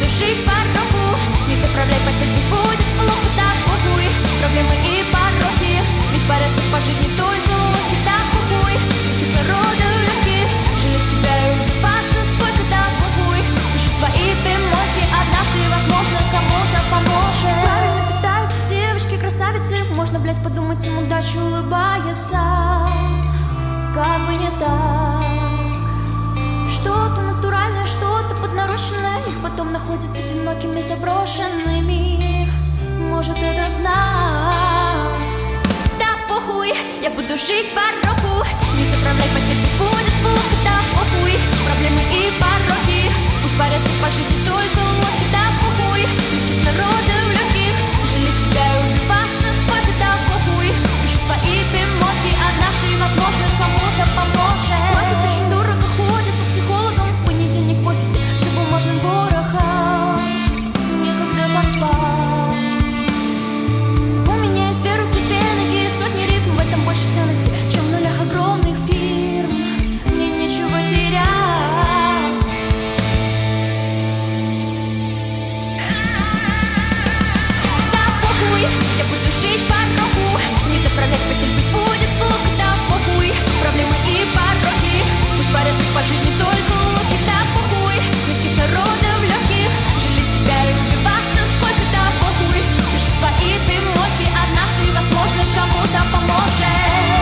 буду жить по кругу. Не заправляй постель, пусть будет плохо, да похуй. Проблемы и пороки, ведь парятся по жизни только лохи, да похуй. Кислорода в легких, жалеть себя и улыбаться сколько, да похуй. Пишу свои бемолки, однажды, возможно, кому-то поможет. Правильно питаются девочки, красавицы. Можно, блять, подумать, им удача улыбается. Как бы не так. Что-то натуральное, что-то поднарощенное. Их потом находят одинокими, заброшенными. Может, это знак. Да похуй, я буду жить по року. Не заправляй постель, пусть будет плохо, да похуй. Проблемы и пороки, пусть парятся по жизни только лохи, да похуй. Кислорода в легких, жалеть себя и убиваться сколько, да похуй. Пишу свои бемолки, однажды, возможно, кому-то поможет. Платят очень дорого, ходят по психологам в понедельник в офисе с бумажным ворохом. Некогда поспать. У меня есть две руки, две ноги, сотни рифм. В этом больше ценности, чем в нулях огромных фирм. Мне нечего терять. Да похуй, я буду жить по кругу. Не заправлять постель, пусть будет плохо, да похуй. Проблемы и пороки, пусть парятся по жизни только лохи, да похуй. Нет кислорода в легких, жалеть себя и убиваться сколько, да похуй. Пишу свои бемолки, однажды, возможно, кому-то поможет.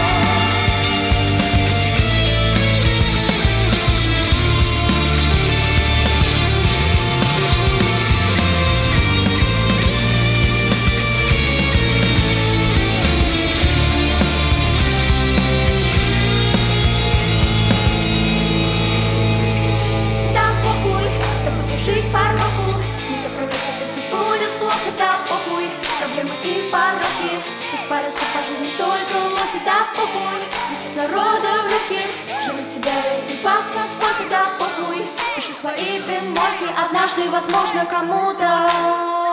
Жить по року, не заправлять постель, пусть будет плохо, да похуй. Проблемы и пороки, пусть парятся по жизни только лохи, да похуй. Нет кислорода в легких, жалеть себя и убиваться сколько, да похуй. Пишу свои бемолки, однажды, возможно, кому-то